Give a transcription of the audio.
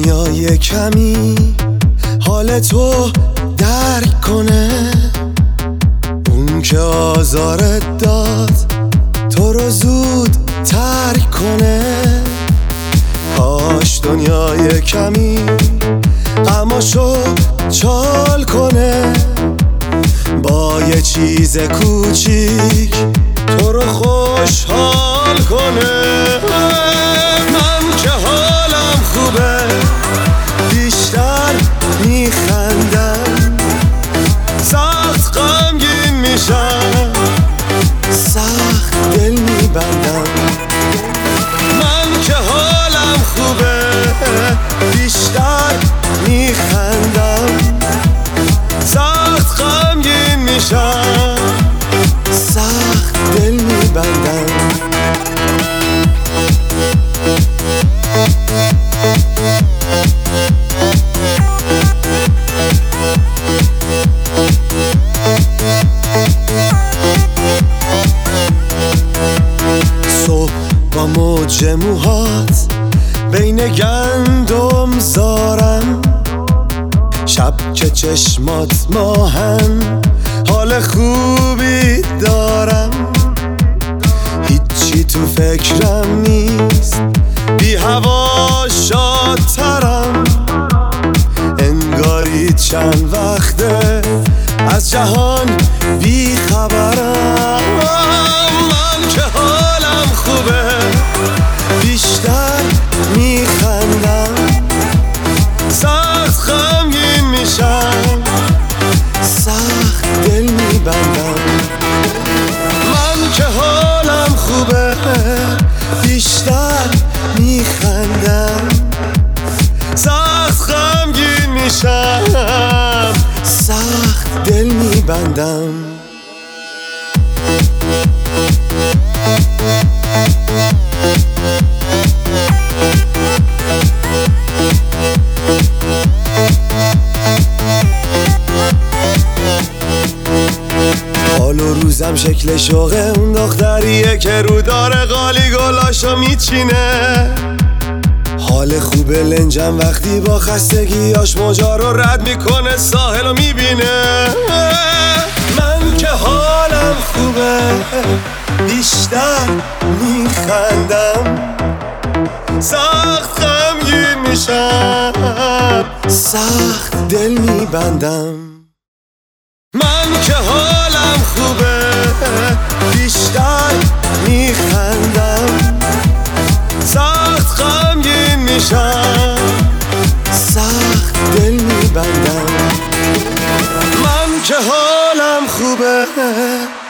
دنیای کمی حال تو درک کنه، اون که آزارت داد تو رو زود ترک کنه. کاش دنیای کمی غماشو چال کنه، با یه چیز کوچیک تو رو خوشحال کنه. من که حالم خوبه بیشتر میخندم، سخت غمگین میشم سخت دل میبندم. من که حالم خوبه بیشتر میخندم، سخت غمگین میشم سخت دل میبندم. صبح با موج موهات بین گندم زارم، شب که چشمات ماهن حال خوبی دارم. هیچی تو فکرم نیست بی هوا شادترم، انگاری چند وقته از جهان بی خبرم. من که حالم خوبه بیشتر میخندم، سخت غمگین میشم سخت دل میبندم. من که حالم خوبه بیشتر میخندم، سخت غمگین میشم سخت دل میبندم. حال و روزم شکل شوقه اون دختریه که رو داره قالی گلاشو میچینه. حال خوبه لنجم وقتی با خستگیاش موجا رو رد میکنه ساحل رو میبینه. من که حالم خوبه بیشتر میخندم، سخت غمگین میشم سخت دل میبندم. من که حالم خوبه بیشتر میخندم، سخت غمگین میشم سخت دل میبندم. من که حالم خوبه